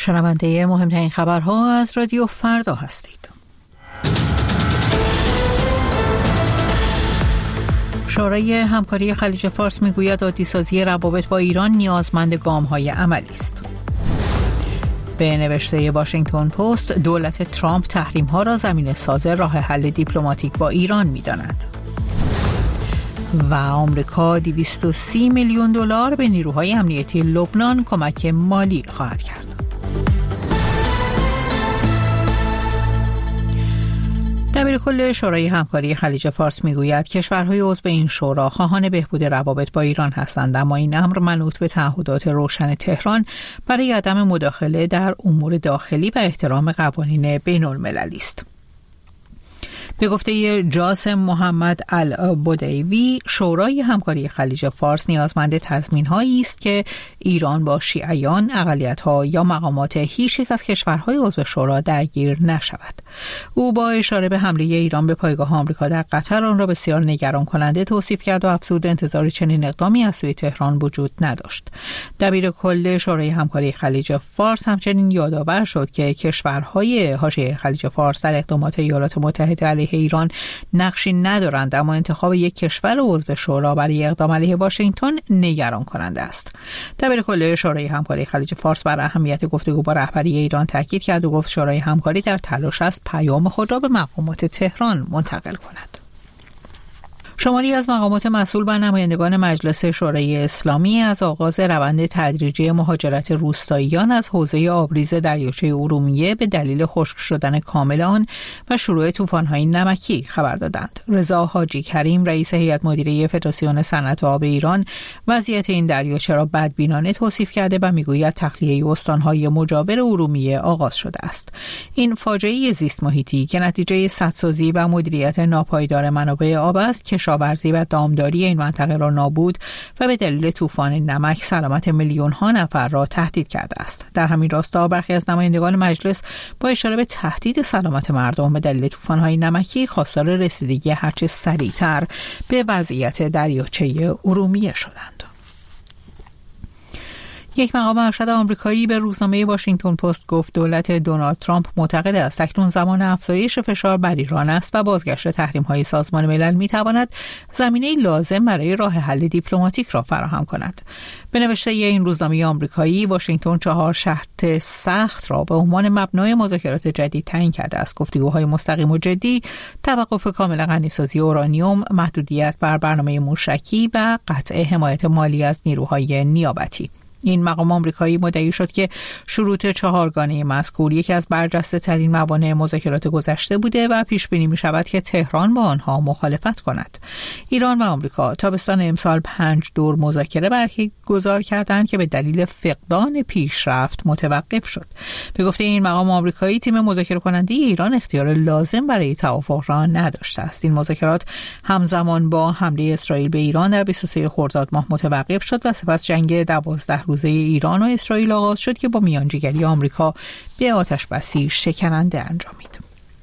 شنونده مهمترین خبرها از رادیو فردا هستید. شورای همکاری خلیج فارس میگوید عادی‌سازی روابط با ایران نیازمند گام‌های عملی است. به نوشته واشنگتن پست، دولت ترامپ تحریم‌ها را زمینه‌ساز راه حل دیپلماتیک با ایران می‌داند. و آمریکا 230 میلیون دلار به نیروهای امنیتی لبنان کمک مالی خواهد کرد. دبیرکل شورای همکاری خلیج فارس میگوید کشورهای عضو این شورا خواهان بهبود روابط با ایران هستند، اما این امر منوط به تعهدات روشن تهران برای عدم مداخله در امور داخلی و احترام قوانین بین المللی است. به گفته جاسم محمد البدیوی، شورای همکاری خلیج فارس نیازمند تضمین‌هایی است که ایران با شیعیان، اقلیت‌ها یا مقامات هیچ یک از کشورهای عضو شورا درگیر نشود. او با اشاره به حمله ایران به پایگاه آمریکا در قطر آن را بسیار نگران کننده توصیف کرد و افزود انتظار چنین اقدامی از سوی تهران وجود نداشت. دبیرکل شورای همکاری خلیج فارس همچنین یادآور شد که کشورهای حاشیه خلیج فارس در اقدامات ایالات متحده علیه ایران نقشی ندارند، اما انتخاب یک کشور عضو شورا برای اقدام علیه واشنگتن نگران کننده است. دبیرکل شورای همکاری خلیج فارس بر اهمیت گفتگو با رهبری ایران تاکید کرد و گفت شورای همکاری در تلاش است پیام خود را به مقامات تهران منتقل کند. شماری از مقامات مسئول و نمایندگان مجلس شورای اسلامی از آغاز روند تدریجی مهاجرت روستاییان از حوزه آبریز دریاچه ارومیه به دلیل خشک شدن کامل آن و شروع طوفان‌های نمکی خبر دادند. رضا حاجی کریم، رئیس هیئت مدیره فدراسیون صنعت آب ایران، وضعیت این دریاچه را بدبینانه توصیف کرده و میگوید تخلیه استان‌های مجاور ارومیه آغاز شده است. این فاجعه زیست محیطی که نتیجه سدسازی و مدیریت ناپایدار منابع آب است، کشاورزی و دامداری این منطقه را نابود و به دلیل طوفان نمک سلامت میلیون‌ها نفر را تهدید کرده است. در همین راستا برخی از نمایندگان مجلس با اشاره به تهدید سلامت مردم به دلیل طوفان‌های نمکی خواستار رسیدگی هرچه سریعتر به وضعیت دریاچه ارومیه شدند. یک مقام ارشد آمریکایی به روزنامه واشنگتن پست گفت دولت دونالد ترامپ معتقد است اکنون زمان افزایش فشار بر ایران است و بازگشت تحریم‌های سازمان ملل می‌تواند زمینه لازم برای راه حل دیپلماتیک را فراهم کند. به نوشته این روزنامه آمریکایی، واشنگتن 4 شرط سخت را به عنوان مبنای مذاکرات جدید تعیین کرده است: گفتگوهای مستقیم و جدی، توقف کامل غنیسازی اورانیوم، محدودیت بر برنامه موشکی و قطع حمایت مالی از نیروهای نیابتی. این مقام آمریکایی مدعی شد که شروط 4گانه مذکور یکی از برجسته ترین موانع مذاکرات گذشته بوده و پیش بینی می شود که تهران با آنها مخالفت کند. ایران و آمریکا تابستان امسال 5 دور مذاکره برگزار کردند که به دلیل فقدان پیشرفت متوقف شد. به گفته این مقام آمریکایی، تیم مذاکره کننده ایران اختیار لازم برای توافق را نداشته است. این مذاکرات همزمان با حمله اسرائیل به ایران در 23 خرداد ماه متوقف شد و سپس جنگ 12 روزه ایران و اسرائیل آغاز شد که با میانجیگری آمریکا به آتش‌بسی شکننده انجامید.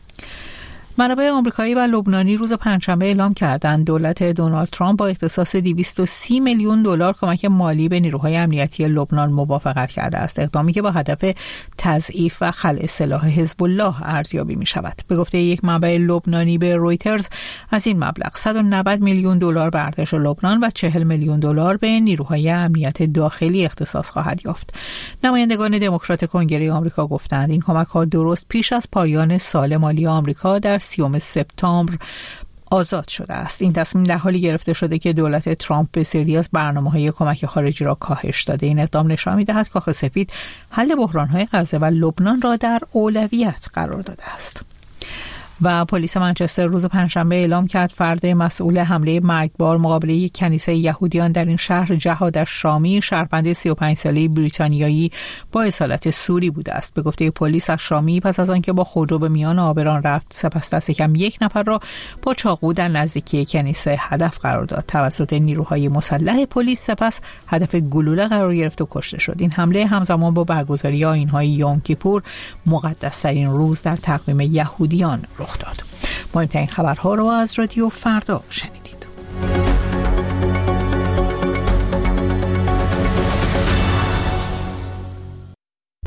منابع آمریکایی و لبنانی روز پنجشنبه اعلام کردند دولت دونالد ترامپ با اختصاص 230 میلیون دلار کمک مالی به نیروهای امنیتی لبنان موافقت کرده است، اقدامی که با هدف تضعیف و خلع سلاح حزب الله ارزیابی می شود. به گفته یک منبع لبنانی به رویترز، از این مبلغ 190 میلیون دلار به ارتش لبنان و 40 میلیون دلار به نیروهای امنیت داخلی اختصاص خواهد یافت. نمایندگان دموکرات کنگره آمریکا گفتند این کمک‌ها درست پیش از پایان سال مالی آمریکا در 30 سپتامبر آزاد شده است. این تصمیم در حالی گرفته شده که دولت ترامپ به سری از برنامه‌های کمک خارجی را کاهش داده. این اقدام نشان می‌دهد کاخ سفید حل بحران‌های غزه و لبنان را در اولویت قرار داده است. و پلیس منچستر روز پنجشنبه اعلام کرد فرد مسئول حمله مرگبار مقابل یک کنیسه یهودیان در این شهر، جهاد الشامی، شهروند 35 ساله بریتانیایی با اصالت سوری بوده است. به گفته پلیس، الشامی پس از آنکه با خودرو به میان آبران رفت، سپس دست کم یک نفر را با چاقو در نزدیکی کنیسه هدف قرار داد. توسط نیروهای مسلح پلیس سپس هدف گلوله قرار گرفت و کشته شد. این حمله همزمان با برگزاری آیین‌های یوم کیپور، مقدس‌ترین روز در تقویم یهودیان، رخ داد. مهمترین خبرها را از رادیو فردا شنید.